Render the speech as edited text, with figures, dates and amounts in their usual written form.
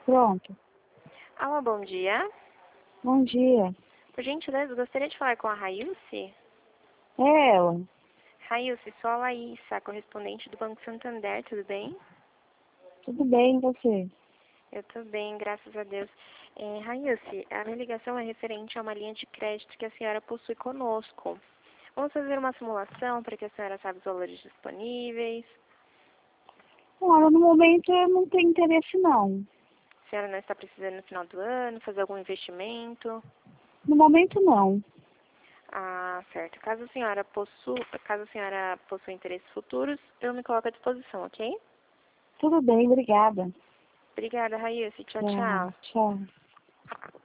Pronto. Alô, bom dia. Bom dia. Por gentileza, gostaria de falar com a Railce. É ela. Railce, sou a Laísa, correspondente do Banco Santander, tudo bem? Tudo bem, e você? Eu tô bem, graças a Deus. Railce, a minha ligação é referente a uma linha de crédito que a senhora possui conosco. Vamos fazer uma simulação para que a senhora saiba os valores disponíveis. Olha, no momento eu não tenho interesse não. A senhora não está precisando no final do ano fazer algum investimento? No momento não. Ah, certo. Caso a senhora possua interesses futuros, eu me coloco à disposição, ok? Tudo bem, obrigada. Obrigada, Raíssa. Tchau, Tchau, tchau. tchau.